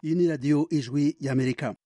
Iyi ni radiyo ijwi y'Amerika.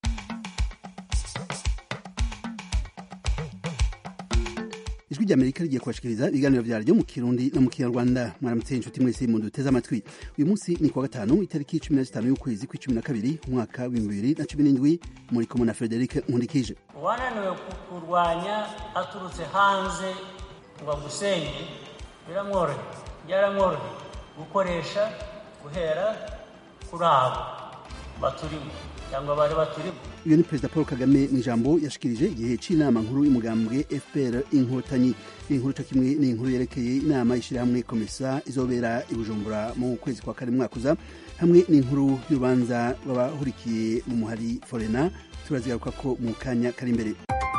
Ijwi ry'Amerika rigiye kubashikiriza ibiganiro vyaryo mu Kirundi no mu Kinyarwanda. Mwaramutse inshuti mwese mu duteze amatwi. Uyu munsi ni kuwa gatanu itariki 15 y'ukwezi kwa12 umwaka wa 2017 muri kumwe na Frederic Nkundikije. Wananiwe kurwanya aturutse hanze ngo gusenye byaramworoheye gukoresha guhera kuri abo baturimo cyangwa bari baturimo. Uyu ni Perezida Paul Kagame mu ijambo yashikirije igihe c'inama nkuru y'umugambwe FPR Inkotanyi. Inkuru cyo kimwe ni inkuru yerekeye inama y'ishirahamwe Komesa izobera i Bujumbura mu kwezi kwa kane mwaka uza, hamwe n'inkuru y'urubanza rw'abahurikiye mu muhari Forena. Turazigaruka ko mu kanya kari imbere.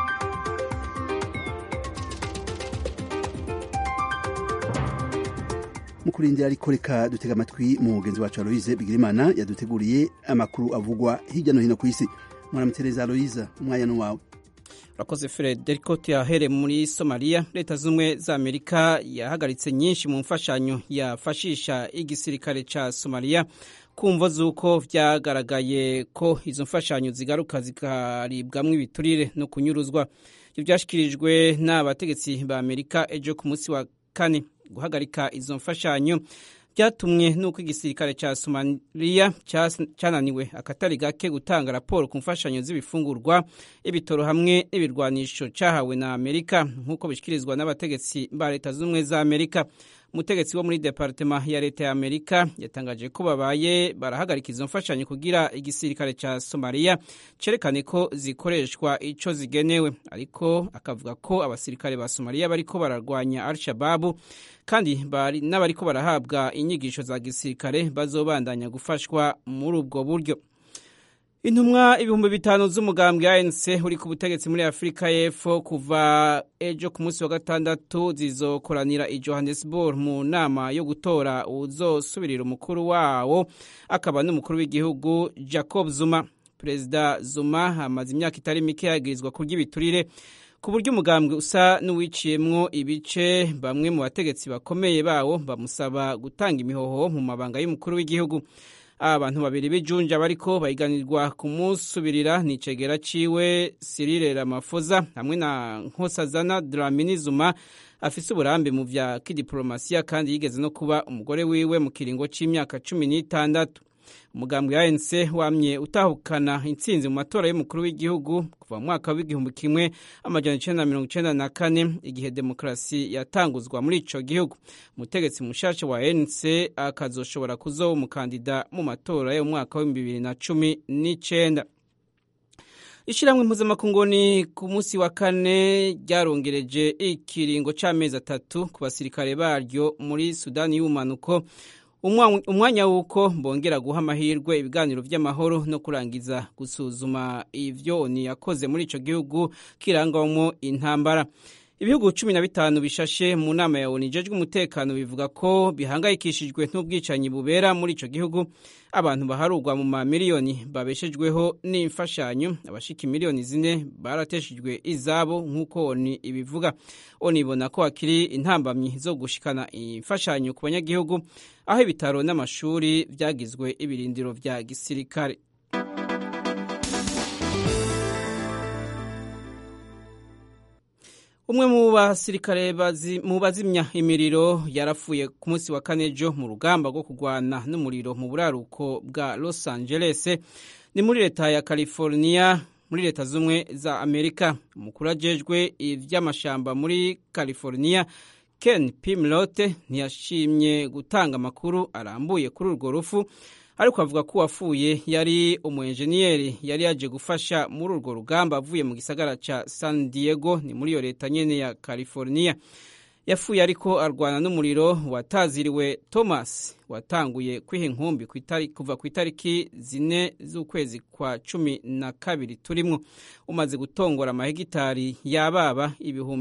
Mukurindira ariko reka dutega amatwi mu mugenzi wacu Aloise Bigirimana yaduteguriye amakuru avugwa hirya no hino ku isi. Mwaramutereza Aloise, umwanya no wawe. Rakoze Frederico Tiahere. Muri Somalia, leta z'umwe za Amerika yahagaritse nyinshi mu mfashanyo yafashisha igisirikare ca Somalia kumvo zuko vyagaragaye ko izo mfashanyo zigaruka zikaribwamwo ibiturire no kunyuruzwa. Ivyo vyashikirijwe n'abategetsi ba Amerika ejo ku munsi wa kane. Guhagarika izo mfashanyo byatumwe nuko igisirikare ca Somalia cananiwe akatari gake gutanga raporo ku mfashanyo z'ibifungurwa, ibitoro hamwe n'ibirwanisho cahawe na Amerika, nk'uko bishikirizwa n'abategetsi ba leta z'umwe za Amerika. Umutegetsi wo muri departement ya leta ya Amerika yatangaje ko babaye barahagarika izo mfashanyo kugira igisirikare ca Somalia cerekane ko zikoreshwa ico zigenewe, ariko akavuga ko abasirikare ba Somalia bariko bararwanya Al-Shabaab kandi n'abariko barahabwa inyigisho za gisirikare bazobandanya gufashwa muri ubwo buryo. Intumwa 5,000 z'umugambwe ANC uri ku butegetsi muri Afrika y'Epfo kuva ejo ku munsi wa gatandatu zizokoranira i Johannesburg mu nama yo gutora uzosubirira umukuru wawo akaba n'umukuru w'igihugu Jacob Zuma. Perezida Zuma amaze imyaka itari mike yagirizwa kurya ibiturire ku buryo umugambwe usa n'uwiciyemwo ibice. Bamwe mu bategetsi bakomeye bawo bamusaba gutanga imihoho mu mabanga y'umukuru w'igihugu. Abantu babiri b'ijunja bariko bayiganirwa kumusubirira ni cegera ciwe Cyril Ramaphosa hamwe na Nkosazana Dlamini Zuma afise uburambe mu vya kidiplomasiya kandi yigeze no kuba umugore wiwe mu kiringo c'imyaka 16. Umugambwe wa ANC wamye utahukana intsinzi mu matora y'umukuru w'igihugu kuva mu mwaka w'1994 igihe demokrasi yatanguzwa muri ico gihugu. Umutegetsi mushasha wa ANC akazoshobora kuzoba umukandida mu matora yo mu mwaka wa 2019. Ishiramwe mpuzamakungu ni ku munsi wa kane ryarongereje ikiringo c'amezi 3 ku basirikare baryo muri Sudani y'ubumanuko, umwanya wuko bongera guha amahirwe ibiganiro vy'amahoro no kurangiza gusuzuma ivyo ONU yakoze muri ico gihugu kirangwamwo intambara. Ibihugu 15 bishashe mu nama ya ONU ijejwe umutekano bivuga ko bihangayikishijwe n'ubwicanyi bubera muri ico gihugu. Abantu baharugwa mu mamiliyoni babeshejweho n'imfashanyo, abashika miliyoni 4 barateshejwe izabo nk'uko ONU ibivuga. ONU ibona ko akiri intambamyi zo gushikana imfashanyo ku banyagihugu, aho ibitaro n'amashuri vyagizwe ibirindiro vya gisirikare. Umwe mu basirikare mu bazimya imiriro yarapfuye ku munsi wa kane ejo mu rugamba rwo kurwana n'umuriro mu buraruko bwa Los Angeles ni muri leta ya California muri leta z'umwe za Amerika. Umukuru ajejwe ivy'amashamba muri California Ken Pimlote ntiyashimye gutanga amakuru arambuye kuri urwo rufu, ariko avuga ko wafuye yari umuenjeniyeri yari yaje gufasha muri urwo rugamba avuye mu gisagara ca San Diego ni muri yo leta nyene ya California. Yafuye ariko arwana n'umuriro wataziriwe Thomas watanguye kwiha inkumbi kuva ku itariki 4 z'ukwezi kwa 12 turimwo, umaze gutongora amahegitari y'ababa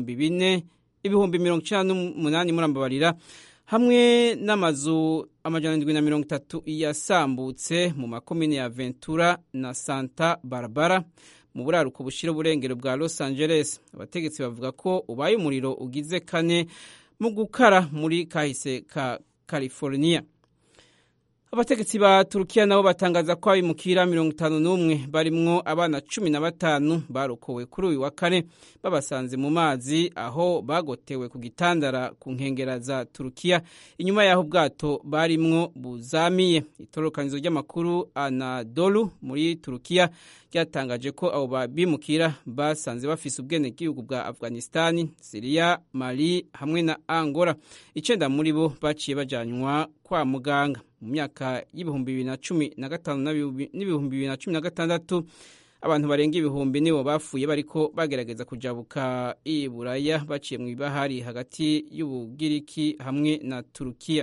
4,098 murambabarira, hamwe n'amazu 730 yasambutse mu makomine ya Ventura na Santa Barbara mu buraruko bushira uburengero bwa Los Angeles. Abategetsi bavuga ko ubaye umuriro ugize kane mu gukara muri kahise ka California. Abategetsi ba Turukiya nabo batangaza ko abimukira 51 barimwo abana 15 barokowe kuri uyu wa kane babasanze mu mazi aho bagotewe ku gitandara ku nkengera za Turukiya inyuma y'aho ubwato barimwo buzamiye. Itororokanizo ry'amakuru Anadolu muri Turukiya ryatangaje ko abo babimukira basanze bafise ubwenegihugu bwa Afghanistan, Syria, Mali hamwe na Angola. 9 muri bo baciye bajanywa kwa muganga. Mu myaka y'ibihumbi 2015 n'ibihumbi 2016 abantu barenga ibihumbi nibo bafuye bariko bagerageza kujabuka i Buraya baciye mu ibahari hagati y'Ubugiriki hamwe na Turukiya.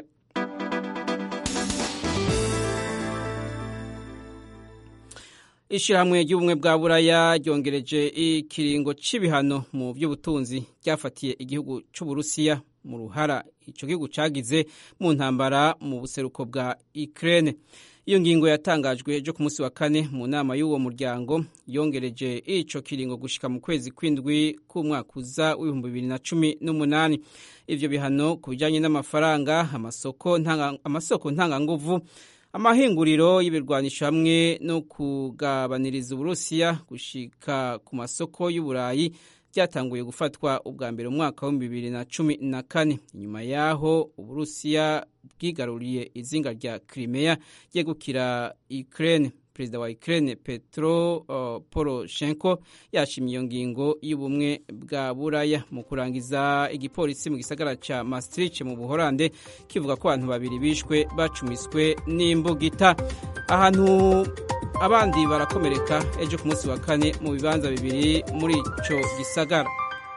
Ishirahamwe ry'ubumwe bwa Buraya ryongereje ikiringo c'ibihano mu by'ubutunzi ryafatiye igihugu c'Uburusiya mu ruhara ico gihugu cagize mu ntambara mu buseruko bwa Ukraine. Iyo ngingo yatangajwe ejo ku munsi wa kane mu nama y'uwo muryango yongereje ico kiringo gushika mu kwezi kw'indwi k'umwaka uza w'2018. Ivyo bihano ku bijanye n'amafaranga, amasoko ntanganguvu, amahinguriro y'ibirwanisho hamwe no kugabaniriza Uburusiya gushika ku masoko y'Uburayi byatanguye gufatwa ubwa mbere mu mwaka wa 2014. Inyuma yaho Uburusiya bwigaruriye izinga rya Crimea ryegukira Ukraine. Perezida wa Ukraine Petro Poroshenko yashimye iyo ngingo y'ubumwe bwa Buraya. Mu kurangiza, igipolisi mu gisagara ca Maastricht mu Buholande kivuga ko abantu babiri bishwe bacumiswe n'imbugita. Ahantu abandi barakomereka ejo ku munsi wa kane mu bibanza bibiri muri ico gisagara.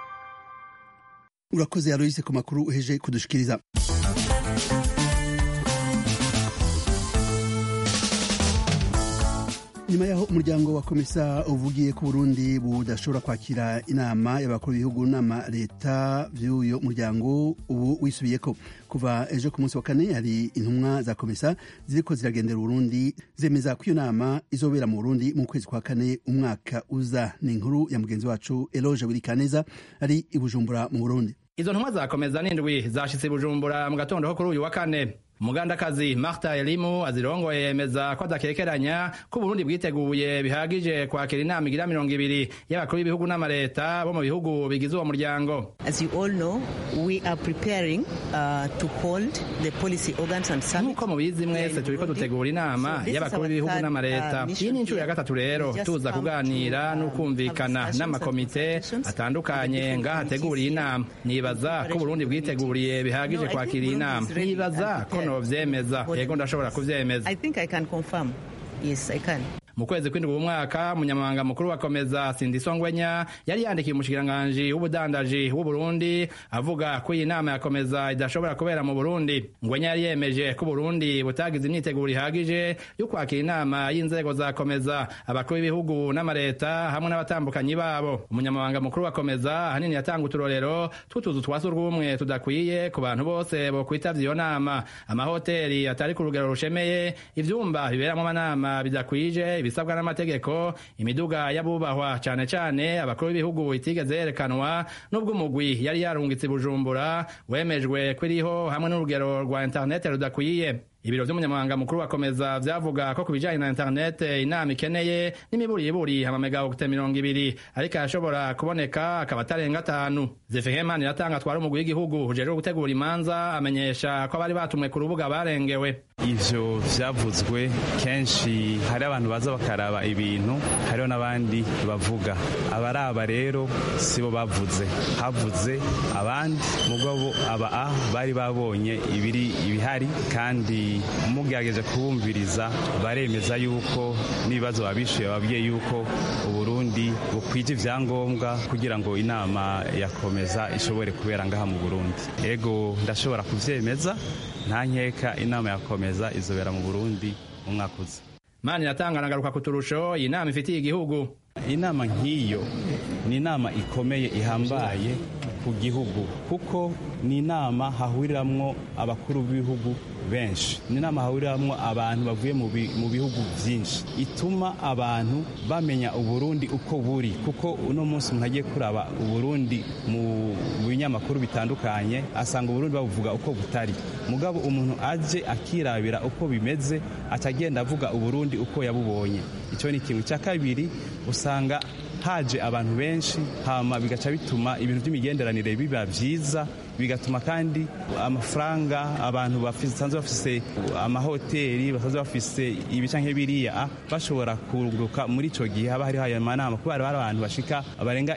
Urakoze Aloise ku makuru uheje kudushikiriza. Nyuma yaho umuryango wa komisa uvugiye ku Burundi budashobora kwakira inama y'abakuru b'ibihugu n'ama leta vy'uyo muryango ubu wisubiyeko. Kuva ejo ku munsi wa kane hari intumwa za komisa ziriko ziragendera Burundi zemeza ko iyo nama izobera mu Burundi mu kwezi kwa kane umwaka uza. Ni inkuru ya mugenzi wacu Eloge Wirikaneza ari i Bujumbura mu Burundi. Izo ntumwa za komeza n'indwi zashitse Bujumbura mu gatondo ho kuri uyu wa kane. Umugandakazi Martha Elimu azirongoye yemeza ko adakekeranya ko Burundi bwiteguye bihagije kwakira inama igira 200 y'abakuru b'ibihugu n'amareta bo mu bihugu bigize uwo muryango. As you all know, we are preparing to hold the policy organs and summit. Nuko mubizi mwese turiko dutegura inama y'abakuru b'ibihugu n'amareta. Iyi ni incuro ya gatatu rero tuza kuganira no kumvikana n'amakomite atandukanye ngaha tegura inama. Nibaza ko Burundi bwiteguriye bihagije kwakira inama. Nibaza ko vyemeza yego ndashobora kuvyemeza. I think I can confirm. Yes, I can. Mu kwezi kw'indwi umwaka umunyamabanga mukuru wa komeza Sindiso Ngwenya yari yandikiye umushikiranganji w'ubudandaji w'u Burundi avuga ko iyi nama ya komeza idashobora kubera mu Burundi. Ngwenya yari yemeje ko Burundi butagize imyiteguro ihagije yo kwakira inama y'inzego za komeza abakuru b'ibihugu n'amareta hamwe n'abatambukanyi babo. Umunyamabanga mukuru wa komeza hanini yatanga uturorero tw'utuzu twa surwumwe tudakwiye ku bantu bose bo kwitavya iyo nama, amahoteli atari ku rugero rushemeye, ivyumba biberamwo amanama bidakwije bisabwa n'amategeko, imiduga y'abubahwa cane cane abakuru b'ibihugu itigeze yerekanwa n'ubwo umugwi yari yarungitse Bujumbura wemejwe kwiriho hamwe n'urugero rwa internet rudakwiye. Ibiro vy'umunyamabanga mukuru wakomeza vyavuga ko kubijanye na internet inama ikeneye n'imiburiburi amamega 20 ariko yashobora kuboneka akaba atarenga 5. Zefehemani yatanga twari umugwi w'igihugu ujejwe gutegura imanza amenyesha ko bari batumwe ku rubuga barengewe. Ivyo vyavuzwe kenshi hari abantu baza bakaraba ibintu, hariho n'abandi bavuga. Abaraba rero sibo bavuze, havuze abandi mugabo bari babonye ibihari kandi mugerageje kubumviriza baremeza yuko n'ibibazo babishuye babwiye yuko Uburundi bukwije ivyangombwa kugira ngo inama yakomeza ishobore kubera ngaha mu Burundi. Ego ndashobora kuvyemeza, nta nkeka inama yakomeza izobera mu Burundi mu mwaka uza. Mani yatanga nagaruka kuturusho iyi nama ifitiye igihugu. Inama nk'iyo ni inama ikomeye ihambaye ku gihugu kuko ni inama hahuriramwo abakuru b'ibihugu benshi, ni inama hahuriramwo abantu bavuye mu bihugu byinshi, ituma abantu bamenya Uburundi uko buri, kuko uno munsi umuntu agiye kuraba Uburundi mu binyamakuru bitandukanye asanga Uburundi bavuga uko butari, mugabo umuntu aje akirabira uko bimeze atagenda avuga Uburundi uko yabubonye. Icyo ni ikintu cya kabiri, usanga haje abantu benshi hama bigaca bituma ibintu by'imigenderanire biba byiza, bigatuma kandi amafaranga abantu basanzwe bafise amahoteli basanzwe bafise ibica nk'ibiriya bashobora kururuka muri ico gihe haba hariho ayo manama, kuko hari abantu bashika barenga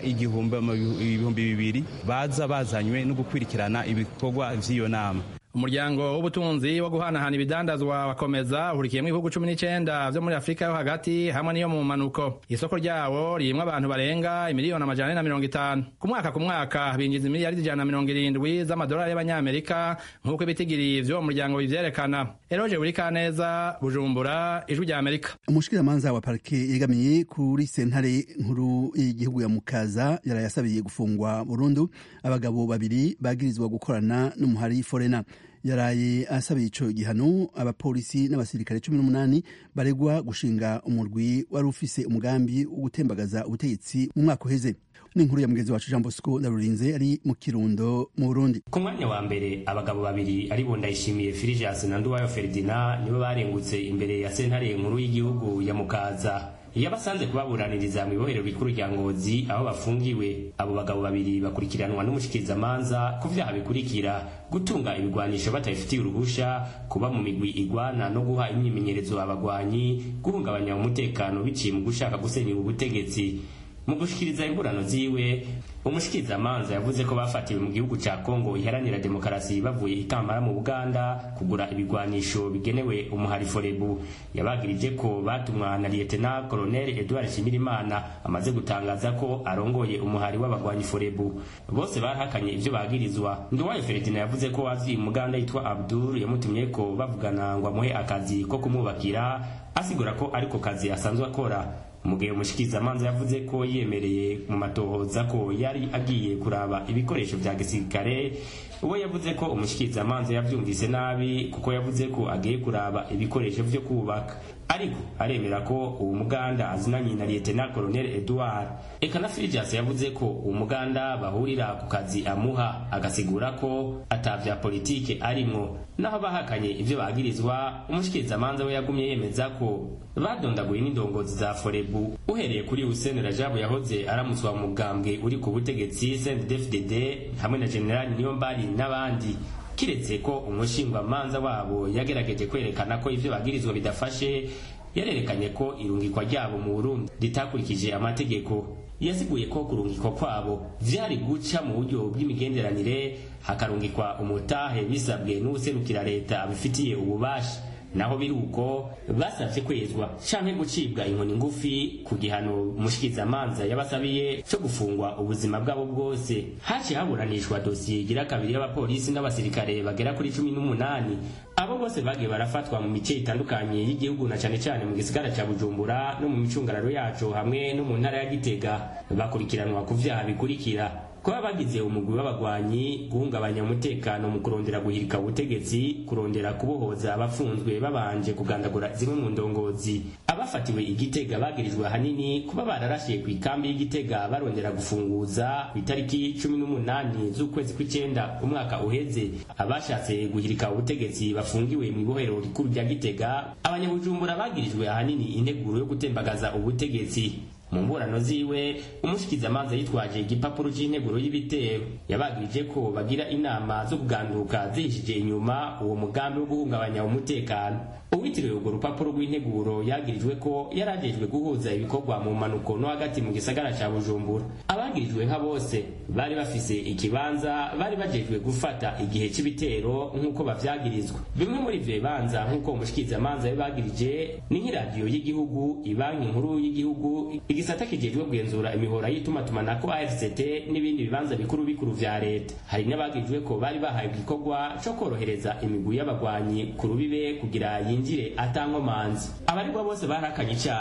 ibihumbi 2,000 baza bazanywe no gukwirikirana ibikorwa vy'iyo nama. Umuryango w'ubutunzi wo guhanahana ibidandazwa wakomeza uhurikiyemo ibihugu 19 vyo muri Afrika yo hagati hamwe niyo mu manuko. Isoko ryawo ririmwo abantu barenga 1,450,000 ku mwaka binjiza miliyari 170 z'amadolari y'abanyamerika nk'uko ibitigiri vyo umuryango bivyerekana. Eroje Burikaneza, Bujumbura, Ijwi rya Amerika. Umushikiramanza wa parike yegamiye kuri sentare nkuru y'igihugu ya Mukaza yarayasabiye gufungwa burundu abagabo babiri bagirizwa gukorana n'umuhari Forena. Yaraye asabiye ico gihano abapolisi n'abasirikare 18 baregwa gushinga umurwi wari ufise umugambi wo gutembagaza ubutegetsi mu mwaka uheze. N'inkuru ya mugenzi wacu Jean Bosco Ndarurinze ari mu Kirundo mu Burundi. Ku mwanya wa mbere abagabo babiri ari bo Ndayishimiye Filigias na Nduwayo Ferdinand nibo barengutse imbere ya sentare nkuru y'igihugu ya Mukaza. Yabasanze kubaburaniriza mu ibohero rikuru rya Ngozi aho bafungiwe. Abo bagabo babiri bakurikiranwa n'umushikirizamanza ku vyaha bikurikira: gutunga ibigwanisho batayifitiye uruhusha, kuba mu migwi igwana no guha imyimenyerezo abagwanyi, guhungabanya umutekano biciye mu gushaka gusenya ubutegetsi. Mu gushikiriza imburano ziwe, umushikirizamanza yavuze ko bafatiwe mu gihugu ca Kongo iharanira demokarasi bavuye Kampala mu Buganda kugura ibigwanisho bigenewe umuhari Forebu. Yabagirije ko batumwa na Lieutenant Colonel Edouard Shimirimana amaze gutangaza ko arongoye umuhari w'abagwanyi Forebu. Bose barahakanye ivyo bagirizwa. Nduwayo Ferdinand yavuze ko wazi Muganda yitwa Abdul yamutumye ko bavugana ngo amuhe akazi ko kumubakira, asigura ko ariko kazi asanzwe akora. Mugihe umushikirizamanza yavuze ko yemereye mu matohoza ko yari agiye kuraba ibikoresho vya gisirikare, uwo yavuze ko umushikirizamanza yavyumvise nabi kuko yavuze ko agiye kuraba ibikoresho vyo kubaka, ariko aremera ko uwo Muganda azinanye na Lieutenant Colonel Edouard. Eka na Filigias yavuze ko uwo Muganda bahurira ku kazi amuha, agasigura ko atavya politike arimwo. Naho bahakanye ivyo bagirizwa, umushikirizamanza we yagumye yemeza ko badondaguye n'indongozi za Forebu, uhereye kuri Hussein Rajabu yahoze aramutswa mu mugambwe uri ku butegetsi CNDD-FDD hamwe na General Niyombari n'abandi. Kiretse ko umushingwamanza wabo yagerageje kwerekana ko ivyo bagirizwa bidafashe, yarerekanye ko irungikwa ryabo mu Burundi ritakurikije amategeko. Yasiguye ko kurungikwa kwabo vyari guca mu buryo bw'imigenderanire, hakarungikwa umutahe bisabwe n'userukira leta abifitiye ububasha. Naho biruko basavye kwezwa canke gucibwa inkoni ngufi ku gihano umushikirizamanza yabasabiye cyo gufungwa ubuzima bwabo bwose. Haci haburanishwa dosiye igira kabiri y'abapolisi n'abasirikare bagera kuri 18. Abo bose bagiye barafatwa mu mice itandukanye y'igihugu na cane cane mu gisigara ca Bujumbura no mu micungararo yaco hamwe no mu ntara ya Gitega. Bakurikiranwa ku vyaha bikurikira: kuba bagize umugwi w'abagwanyi, guhungabanya umutekano mu kurondera guhirika ubutegetsi, kurondera kubohoza abafunzwe babanje kugandagura zimwe mu ndongozi. Abafatiwe Igitega bagirizwa hanini kuba bararashiye ku ikambi y'Igitega barondera gufunguza ku itariki 18 z'ukwezi kw'icenda umwaka uheze. Abashatse guhirika ubutegetsi bafungiwe mu ibohero rikuru rya Gitega. Abanyabujumbura bagirijwe hanini integuro yo gutembagaza ubutegetsi. Mu mburano ziwe, umushikirizamanza yitwaje igipapuro c'integuro y'ibitero. Yabagirije ko bagira inama zo kuganduka zihishije inyuma uwo mugambi wo guhungabanya umutekano. Uwitiriwe urwo rupapuro rw'integuro yagirijwe ko yarajejwe guhuza ibikorwa mu manuko no hagati mu gisagara ca Bujumbura. Abagirijwe nka bose bari bafise ikibanza bari bajejwe gufata igihe c'ibitero nk'uko bavyagirizwa. Bimwe muri ivyo bibanza nk'uko umushikirizamanza yabagirije ni nk'iradiyo y'igihugu, ibanki nkuru y'igihugu, igisata kijejwe kugenzura imihora y'itumatumana ko ARCT n'ibindi bibanza bikuru vya leta. Hari n'abagirijwe ko bari bahaye igikorwa co korohereza imigwi y'abagwanyi ku rubibe kugira yinjire atankomanzi. Abaregwa bose barakanye icaha.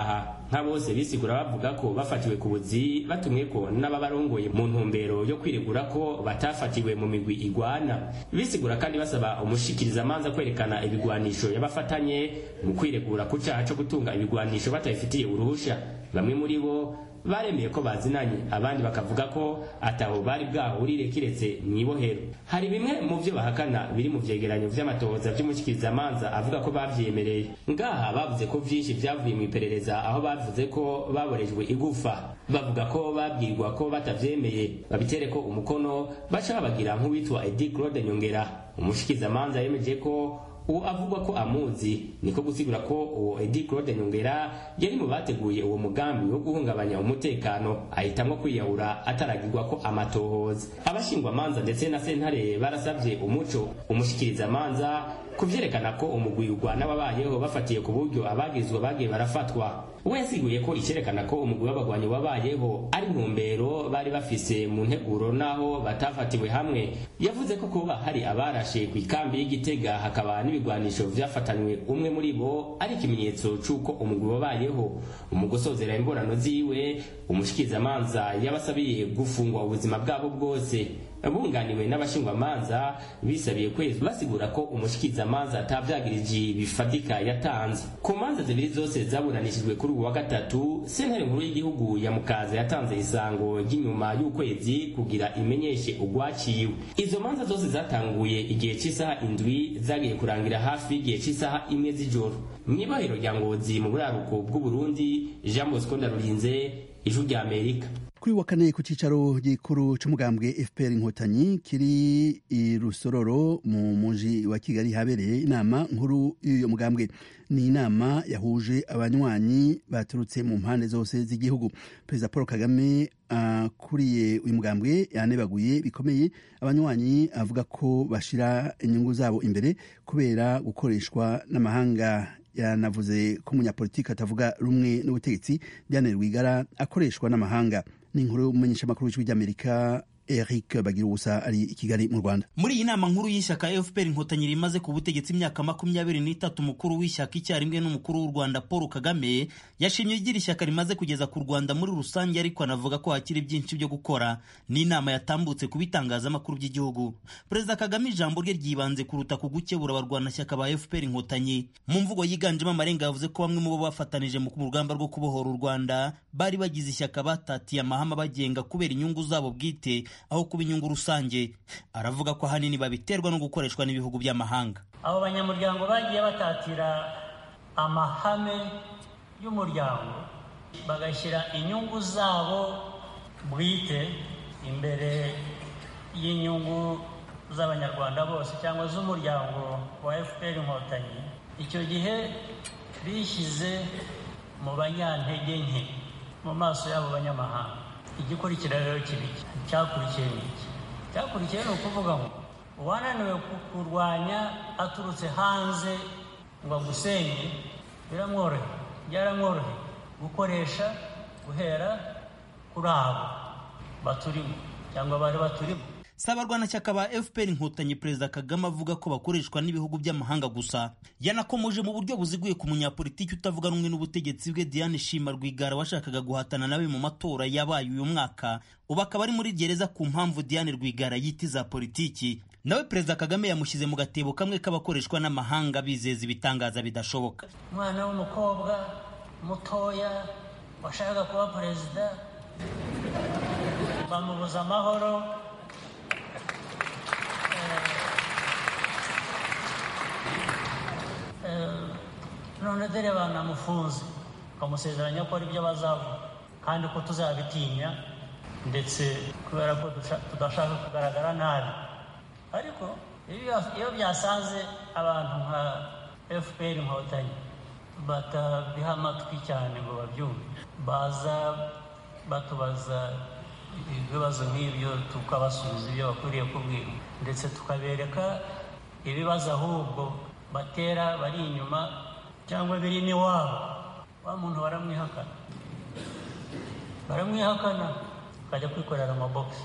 nka bose bisigura bavuga ko bafatiwe ku buzi batumwe ko n'ababarongoye mu ntumbero yo kwiregura ko batafatiwe mu migwi igwana. Bisigura kandi basaba umushikiriza manza kwerekana ibigwanisho yabafatanye mu kwiregura ku cyaha cyo gutunga ibigwanisho batayifitiye uruhusha. Bamwe muri bo baremeye ko bazinanye, abandi bakavuga ko ataho bari bwahurire kiretse mwibohero. Hari bimwe mu byo bahakana biri mu vyegeranyo vy'amatohoza vy'umushikirizamanza avuga ko bavyemereye. Ngaha bavuze ko vyinshi vyavuye mu iperereza, aho bavuze ko baborejwe igufa. Bavuga ko babwirwa ko batavyemeye babitere ko umukono baca babagira nk'uwitwa Edi Claude Nyongera. Umushikirizamanza yemeje ko uwo avugwa ko amuzi, niko gusigura ko uwo Edi Claude Nyongera yari mu bateguye uwo mugambi wo guhungabanya umutekano, ahitamwo kwiyahura ataragirwa ko amatohoza. Abashingwa manza ndetse na sentare barasabye umuco umushikiriza manza kuvyerekana ko umugwi ugwana wabayeho bafatiye ku buryo abagizwe bagiye barafatwa. We yasiguye ko icerekana ko umugwi w'abagwanyi wabayeho ari ntumbero bari bafise mu nteguro naho batafatiwe hamwe. Yavuze ko kuba hari abarashe ku ikambi y'Igitega hakaba n'ibigwanisho vyafatanywe umwe muri bo ari ikimenyetso c'uko umugwi wabayeho. Umugosozera imborano ziwe umushikirizamanza yabasabiye gufungwa ubuzima bwabo bwose. Abunganiwe n'abashingwamanza bisabiye kwezi basigura ko umushikirizamanza atavyagirije bifatika yatanze. Ku manza zibiri zose zaburanishijwe kuri uwa gatatu, sentare nkuru y'igihugu ya Mukaza yatanze isango ry'inyuma y'ukwezi kugira imenyeshe ugwaciwe. Izo manza zose zatanguye igihe cy'isaha 7 zagiye kurangira hafi igihe cy'isaha 1 z'ijoro. Mw'ibohero rya Ngozi mu buraruko bw'u Burundi, Jean Bosco Ndarurinze, Ijwi rya Amerika. Kuri wa kane ku cicaro gikuru c'umugambwe FPR Inkotanyi kiri i Rusororo mu muji wa Kigali habereye inama nkuru y'uyo mugambwe. Ni inama yahuje abanywanyi baturutse mu mpande zose z'igihugu. Perezida Paul Kagame kuriye uyu mugambwe yanebaguye bikomeye abanywanyi, avuga ko bashira inyungu zabo imbere kubera gukoreshwa n'amahanga. Yanavuze ko umunyapolitiki atavuga rumwe n'ubutegetsi Diane Rwigara akoreshwa n'amahanga. Ni inkuru y'umumenyesha makuru w'Ijwi ry'Amerika Eric Bagiruwubusa ari i Kigali mu Rwanda. Muri iyi nama nkuru y'ishyaka FPR Inkotanyi rimaze ku butegetsi imyaka 23, mukuru w'ishyaka icyarimwe n'umukuru w'u Rwanda Paul Kagame yashimye igira ishyaka rimaze kugeza ku Rwanda muri rusange, ariko anavuga ko hakiri byinshi byo gukora. Ni inama yatambutse ku bitangazamakuru by'igihugu. Perezida Kagame ijambo rye ryibanze kuruta ku gukebura abarwanashyaka ba FPR Inkotanyi. Mu mvugo yiganjemo amarenga yavuze ko bamwe mu bo bafatanije mu rugamba rwo kubohora u Rwanda bari bagize ishyaka batatiye amahame bagenga kubera inyungu zabo bwite aho kuba inyungu rusange. Aravuga ko ahanini babiterwa no gukoreshwa n'ibihugu by'amahanga. Abo banyamuryango bagiye batatira amahame y'umuryango bagashyira inyungu zabo bwite imbere y'inyungu z'abanyarwanda bose cyangwa z'umuryango wa FPR Inkotanyi. Icyo gihe bishyize mu banyantege nke mu maso y'abo banyamahanga. Igikurikira rero kibiki cyakurikiye n'iki? Cyakurikiye no kuvuga ngo uwananiwe kurwanya aturutse hanze ngo agusenye byaramworohe gukoresha guhera kuri abo baturimo cyangwa bari baturimo. Sabarwanashyaka ba FPR Inkotanyi Perezida Kagame avuga ko bakoreshwa n'ibihugu by'amahanga gusa. Yanakomoje mu buryo buziguye ku munyapolitiki utavuga rumwe n'ubutegetsi bwe Diane Shima Rwigara washakaga guhatana nawe mu matora yabaye uyu mwaka. Ubu akaba ari muri gereza ku mpamvu Diane Rwigara yitiza politiki. Nawe Perezida Kagame yamushyize mu gatebo kamwe k'abakoreshwa n'amahanga bizeza ibitangaza bidashoboka. Umwana w'umukobwa mutoya washakaga kuba perezida bamubuza amahoro. None dore banamufunze bamusezeranya ko ari byo bazavuga kandi ko tuzabitinya, ndetse kubera ko tudashaka kugaragara nabi. Ariko iyo byasanze abantu nka FPR Inkotanyi batabiha amatwi cyane ngo babyumve, baza batubaza ibibazo nk'ibyo tukabasubiza ibyo bakwiriye kubwira, ndetse tukabereka ibibazo ahubwo batera bari inyuma cyangwa biri n'iwabo. Wa muntu baramwihakana akajya kwikorera amabogisi.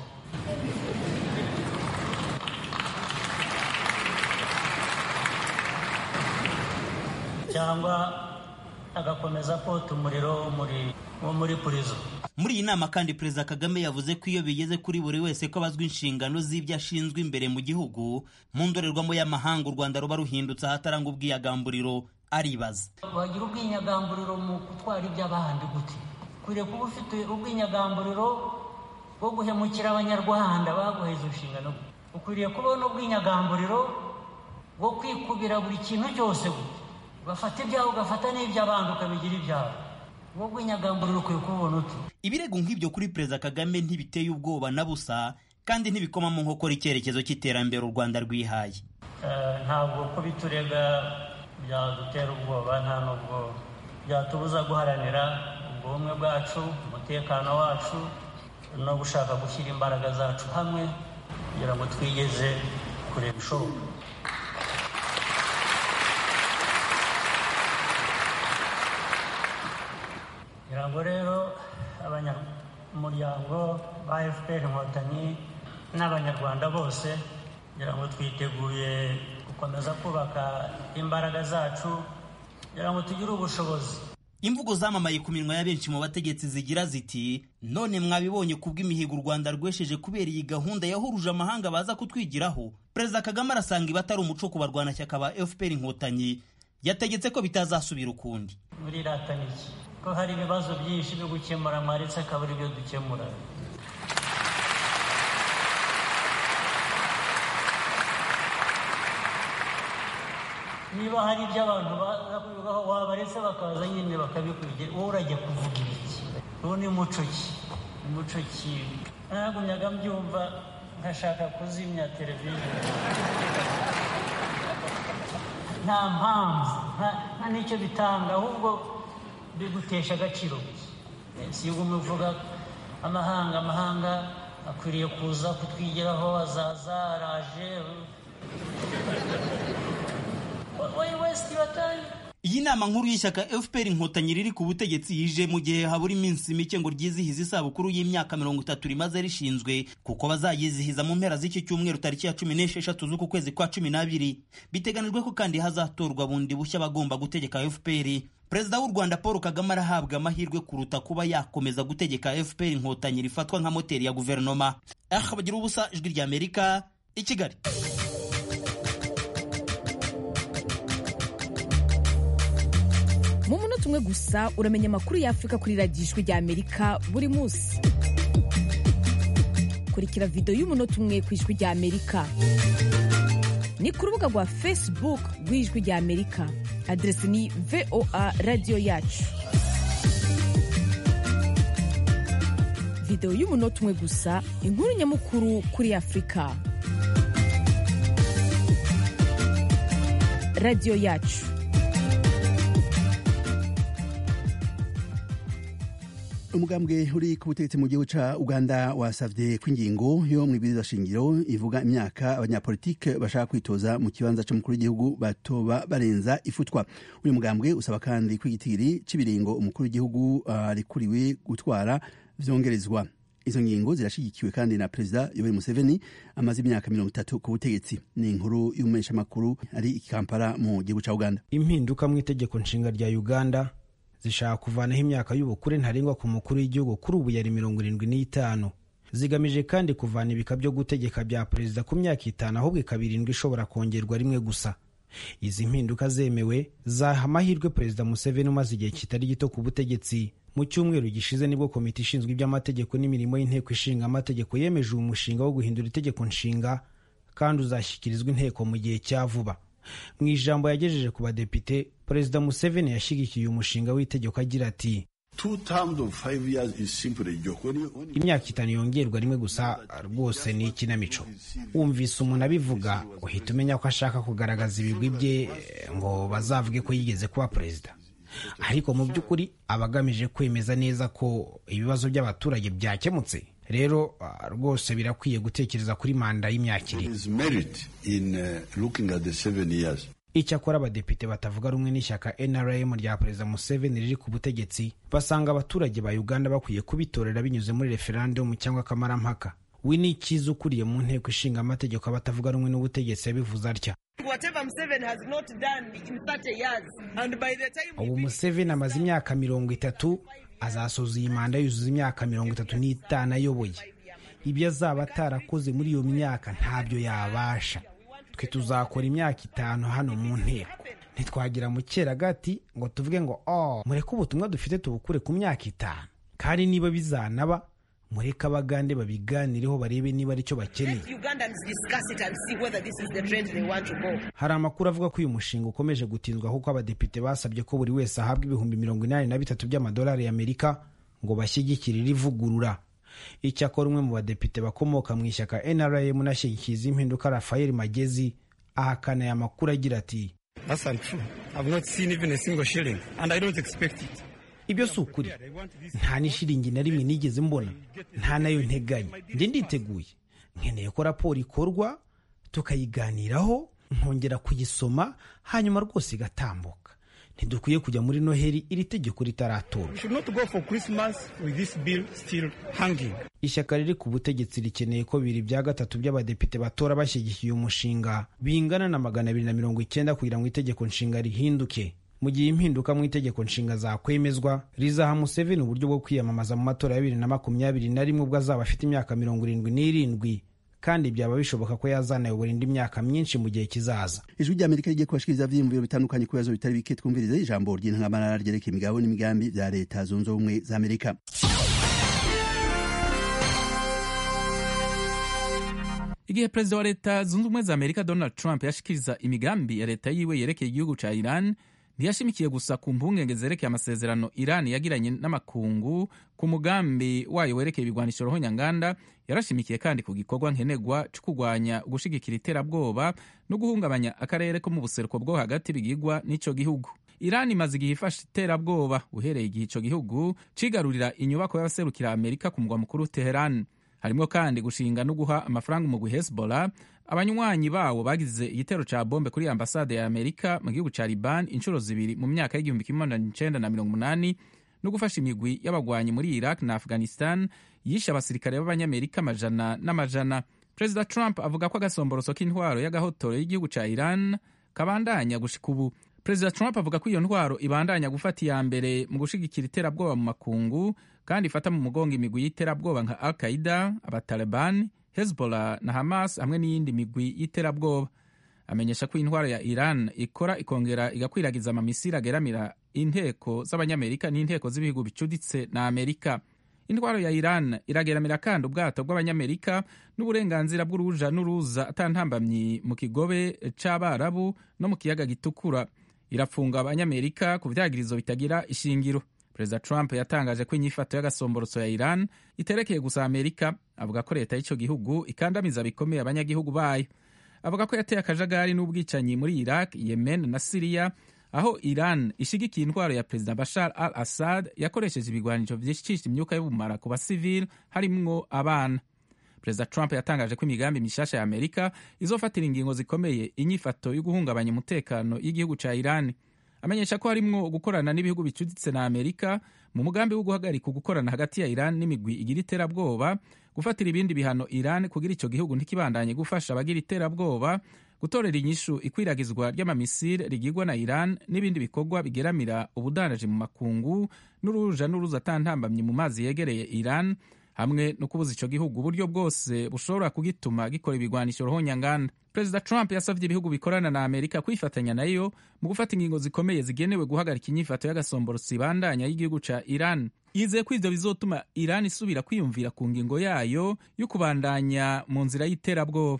Cyangwa agakomeza kota umuriro wo muri purizo. Muri iyi nama kandi Perezida Kagame yavuze ko iyo bigeze kuri buri wese ko abazwa inshingano z'ibyo ashinzwe imbere mu gihugu, mu ndorerwamo y'amahanga u Rwanda ruba ruhindutse ahataranga ubwiyagamburiro. Aribaza, wagira ubwinyagamburiro mu gutwara iby'abandi gute? Kwiriye kuba ufite ubwinyagamburiro bwo guhemukira abanyarwanda baguheza inshingano. Ukwiriye kuba n'ubwinyagamburiro bwo kwikubira buri kintu cyose gute, ugafata ibyawe ugafata n'iby'abandi ukabigira ibyawe. Ubwo bwinyagamburiro ukwiye kubona uti. Ibirego nk'ibyo kuri Perezida Kagame ntibiteye ubwoba na busa, kandi ntibikoma mu nkokora icyerekezo cy'iterambere u Rwanda rwihaye. Ntabwo ko biturega byadutera ubwoba, nta nubwo byatubuza guharanira ubumwe bwacu, umutekano wacu, no gushaka gushyira imbaraga zacu hamwe kugira ngo twigeze kure bishoboka. Kugira ngo rero abanyamuryango ba FPR Inkotanyi n'abanyarwanda bose kugira ngo twiteguye gukomeza kubaka imbaraga zacu kugira ngo tugire ubushobozi. Imvugo zamamaye ku minwa ya benshi mu bategetsi zigira ziti, none mwabibonye kubw'imihigo u Rwanda rwesheje kubera iyi gahunda yahuruje amahanga baza kutwigiraho. Perezida Kagame arasanga iba atari umuco ku barwanashyaka ba FPR Inkotanyi, yategetse ko bitazasubira ukundi. Muri rataniki ko hari ibibazo byinshi byo gukemura, mwaretse akabura ibyo dukemura. Niba hari ibyo abantu bazakubigaho wabaretse bakaza nyine bakabikwigira, wowe urajya kuvuga iki? Ubu ni muco ki? Umuco ki? Nagumyaga mbyumva nkashaka kuzimya televiziyo. Nta mpamvu, nta n'icyo bitanga, ahubwo bigutesha agaciro. Si ugumye uvuga amahanga akwiriye kuza kutwigiraho, azaza, araje. Iyi nama nkuru y'ishyaka FPR Inkotanyi riri ku butegetsi yije mu gihe habura iminsi mike ngo ryizihize isabukuru y'imyaka 30 rimaze rishinzwe, kuko bazayizihiza mu mpera z'iki cyumweru tariki ya 16 z'uku kwezi kwa 12. Biteganijwe ko kandi hazatorwa bundi bushya bagomba gutegeka FPR. Perezida w'u Rwanda Paul Kagame arahabwa amahirwe kuruta kuba yakomeza gutegeka FPR Inkotanyi rifatwa nka moteri ya guverinoma. Bagira ubusa, Ijwi ry'Amerika, i Kigali. Mu munota umwe gusa uramenya amakuru y'Afurika kuri radiyo Ijwi ry'Amerika buri munsi. Kurikira video y'umunota umwe ku Ijwi ry'Amerika ni ku rubuga rwa Facebook rw'Ijwi ry'Amerika. Adresi ni VOA Radio Yacu. Video y'umunota umwe gusa, inkuru nyamukuru kuri Afurika. Radio Yacu. Umugambwe uri ku butegetsi mu gihugu ca Uganda wasavye ko ingingo yo mw'ibwirizwa shingiro ivuga imyaka abanyapolitike bashaka kwitoza mu kibanza c'umukuru w'igihugu batoba barenza ifutwa. Uyu mugambwe usaba kandi ko igitigiri c'ibiringo umukuru w'igihugu arikuriwe gutwara vyongerezwa. Izo ngingo zirashigikiwe kandi na Perezida Yoweri Museveni amaze imyaka 30 ku butegetsi. Ni inkuru y'umumenyeshamakuru ari i Kampala mu gihugu ca Uganda. Impinduka mu itegeko nshinga rya Uganda zishaka kuvanaho imyaka y'ubukure ntarengwa ku mukuru w'igihugu kuri ubu yari 75, zigamije kandi kuvana ibika byo gutegeka bya perezida ku myaka 5 ahubwo ikabirindwi ishobora kongerwa rimwe gusa. Izi mpinduka zemewe zaha amahirwe Perezida Museveni umaze igihe kitari gito ku butegetsi. Mu cyumweru gishize nibwo komite ishinzwe iby'amategeko n'imirimo y'inteko ishinga amategeko yemeje umushinga wo guhindura itegeko nshinga kandi uzashyikirizwa inteko mu gihe cya vuba. Mu ijambo yagejeje ku badepite, Perezida Museveni yashyigikiye umushinga w'itegeko agira ati, imyaka 5 yongerwa rimwe gusa rwose ni ikinamico. Wumvise umuntu abivuga uhita umenya ko ashaka kugaragaza ibigwi bye ngo bazavuge ko yigeze kuba perezida, ariko mu by'ukuri abagamije kwemeza neza ko ibibazo by'abaturage byakemutse. Rero rwose birakwiye gutekereza kuri manda y'imyaka 7. Icyakora abadepite batavuga rumwe n'ishyaka NRM rya Perezida Museveni riri ku butegetsi basanga abaturage ba Uganda bakwiye kubitorera binyuze muri referendum cyangwa kamarampaka. Winnie Kiza ukuriye mu nteko ishinga amategeko abatavuga rumwe n'ubutegetsi yabivuze atya, whatever Museveni has not done in 30 years. And by the time ubu Museveni amaze imyaka 30 azasoza iyi manda yuzuza imyaka 35 ayoboye. Ibyo azaba atarakoze muri iyo myaka ntabyo yabasha. Twe tuzakora imyaka 5 hano mu nteko. Ntitwagira mu cyeragati ngo tuvuge ngo mureke ubutumwa dufite tubukure ku myaka 5. Kandi niba bizanaba mureka abagande babiganireho barebe niba ari cyo bakeneye. Hari amakuru avuga ko uyu mushinga ukomeje gutinzwa kuko abadepite basabye ko buri wese ahabwa ibihumbi 83 by'amadolari y'Amerika ngo bashyigikire rivugurura. Icyakora umwe mu badepite bakomoka mu ishyaka NRM nashyigikiza impinduka Rafael Magezi ahakana aya makuru agira ati That's untrue. I've not seen even a single shilling and I don't expect it. Ibyo si ukuri. Nta n'ishiringi na rimwe nigeze mbona, nta nayo nteganya. Njye nditeguye, nkeneye ko raporo ikorwa tukayiganiraho, nkongera kuyisoma, hanyuma rwose igatambuka. Ntidukwiye kujya muri Noheli iri tegeko ritaratorwa. We should not go for Christmas with this bill still hanging. Ishyaka riri ku butegetsi rikeneye ko 2/3 by'abadepite batora bashyigikiye umushinga bingana na 290 kugira ngo itegeko nshinga rihinduke. Mu gihe impinduka mu itegeko nshinga zakwemezwa, rizaha Museveni uburyo bwo kwiyamamaza mu matora ya 2021 ubwo azaba afite imyaka 77, kandi byaba bishoboka ko yazanayobora indi myaka myinshi mu gihe kizaza. Ijwi ry'Amerika rigiye kubashikiriza vyiyumviro bitandukanye ku bibazo bitari bike. Twumvirize ijambo ry'intangamara ryerekeye imigabo n'imigambi bya Leta Zunze Ubumwe za Amerika. Igihe Perezida wa Leta Zunze Ubumwe za Amerika Donald Trump yashikiriza imigambi ya leta yiwe yerekeye igihugu ca Iran, ntiyashimikiye gusa ku mpungenge zerekeye amasezerano Iran yagiranye n'amakungu ku mugambi wayo werekeye ibigwanisho ruhonyanganda, yarashimikiye kandi ku gikorwa nkenegwa cyo kurwanya gushigikira iterabwoba no guhungabanya akarere ko mu buseruko bwo hagati bigigwa n'ico gihugu. Iran imaze igihe ifashe iterabwoba uhereye igihe ico gihugu cigarurira inyubako y'abaserukira Amerika ku mugwa mukuru Teheran. Harimo kandi gushinga no guha amafaranga umugwi Hezbollah, abanywanyi bawo bagize igitero ca bombe kuri ambasade ya Amerika mu gihugu ca Liban inshuro 2 mu myaka y'1980, no gufasha imigwi y'abagwanyi muri Iraq na Afghanistan yishe abasirikare b'abanyamerika amajana n'amajana. Perezida Trump avuga ko agasomboroso k'intwaro y'agahotoro y'igihugu ca Iran kabandanya gushika ubu. Perezida Trump avuga ko iyo ntwaro ibandanya gufata iya mbere mu gushigikira iterabwoba mu makungu, kandi ifata mu mugongo imigwi y'iterabwoba nka Al-Qaeda, abataliban, Hezbollah na Hamas hamwe n'iyindi migwi y'iterabwoba. Amenyesha ko intwaro ya Iran ikora ikongera igakwiragiza amamisiri ageramira inteko z'abanyamerika n'inteko z'ibihugu bicuditse na Amerika. Intwaro ya Iran irageramira kandi ubwato bw'abanyamerika n'uburenganzira bw'uruja n'uruza atantambamyi mu kigobe c'Abarabu no mu kiyaga gitukura. Irafunga abanyamerika ku vyagirizo bitagira ishingiro. Perezida Trump yatangaje ko inyifato y'agasomborotso ya Iran iterekeye gusa Amerika. Avuga ko leta y'ico gihugu ikandamiza bikomeye abanyagihugu bayo. Avuga ko yateye akajagari n'ubwicanyi muri Iraq, Yemen na Syria, aho Iran ishigikiye intwaro ya Perezida Bashar al-Assad yakoresheje ibigwanisho vyishisha imyuka y'ubumara ku basivili harimwo abana. Perezida Trump yatangaje ko imigambi mishasha ya Amerika izofatira ingingo zikomeye inyifato yo guhungabanya umutekano y'igihugu ca Iran. Amenyesha ko harimwo gukorana n'ibihugu bicuditse na Amerika mu mugambi wo guhagarika gukorana hagati ya Iran n'imigwi igira iterabwoba, gufatira ibindi bihano Iran kugira ico gihugu ntikibandanye gufasha abagira iterabwoba, gutorera inyishu ikwiragizwa ry'amamisiri rigirwa na Iran n'ibindi bikorwa bigeramira ubudandaji mu makungu n'uruja n'uruza atantambamye mu mazi yegereye Iran, hamwe no kubuza ico gihugu uburyo bwose bushobora kugituma gikora ibigwanisho ruhonyanganda. Perezida Trump yasavye ibihugu bikorana na Amerika kwifatanya nayo mu gufata ingingo zikomeye zigenewe guhagarika inyifato y'agasomborotsi ibandanya y'igihugu ca Iran. Yizeye ko ivyo bizotuma Iran isubira kwiyumvira ku ngingo yayo yo kubandanya mu nzira y'iterabwoba.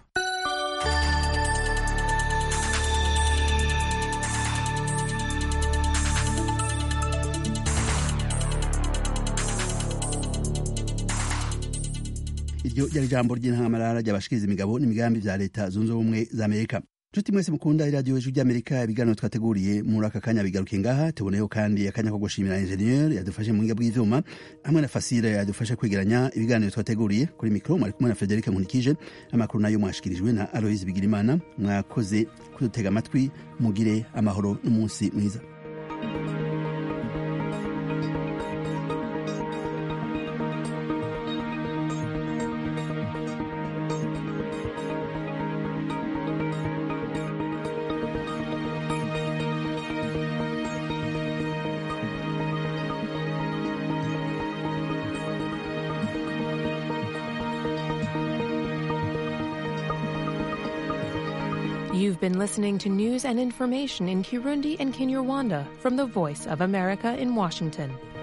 Iryo ryari ijambo ry'intangamarara ry'abashikiriza imigabo n'imigambi vya Leta Zunze Ubumwe za Amerika. Nshuti mwese mukunda iradiyo Ijwi ry'Amerika, ibiganiro twateguriye muri aka kanya bigaruke ngaha. Tuboneyeho kandi akanya ko gushimira ingenieur yadufashe mu buhinga bw'ivyuma hamwe na Fasile yadufashe kwegeranya ibiganiro twateguriye. Kuri mikro mwari kumwe na Frederic Nkulikije, amakuru nayo mwashikirijwe na Aloise Bigirimana. Mwakoze kudutega amatwi, mugire amahoro n'umunsi mwiza. You've been listening to news and information in Kirundi and Kinyarwanda from the Voice of America in Washington.